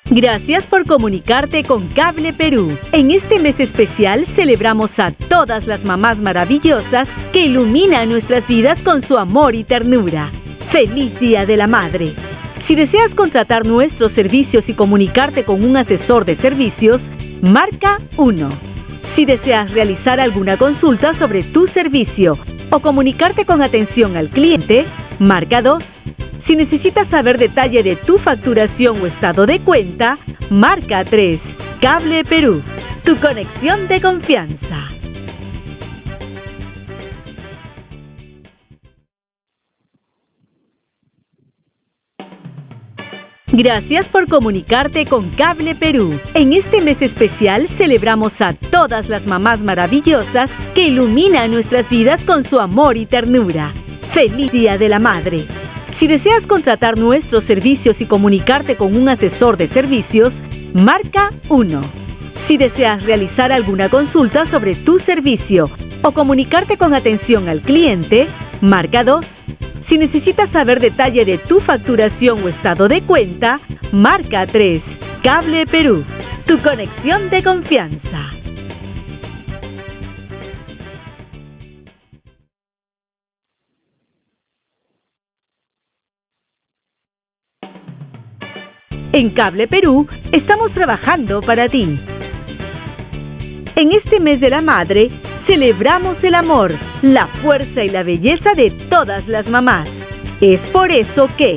Gracias por comunicarte con Cable Perú. En este mes especial celebramos a todas las mamás maravillosas que iluminan nuestras vidas con su amor y ternura. ¡Feliz Día de la Madre! Si deseas contratar nuestros servicios y comunicarte con un asesor de servicios, marca 1. Si deseas realizar alguna consulta sobre tu servicio o comunicarte con atención al cliente, marca 2. Si necesitas saber detalle de tu facturación o estado de cuenta, marca 3. Cable Perú, tu conexión de confianza. Gracias por comunicarte con Cable Perú. En este mes especial celebramos a todas las mamás maravillosas que iluminan nuestras vidas con su amor y ternura. ¡Feliz Día de la Madre! Si deseas contratar nuestros servicios y comunicarte con un asesor de servicios, marca 1. Si deseas realizar alguna consulta sobre tu servicio o comunicarte con atención al cliente, marca 2. Si necesitas saber detalle de tu facturación o estado de cuenta, marca 3. Cable Perú, tu conexión de confianza. En Cable Perú estamos trabajando para ti. En este mes de la madre, celebramos el amor, la fuerza y la belleza de todas las mamás. Es por eso que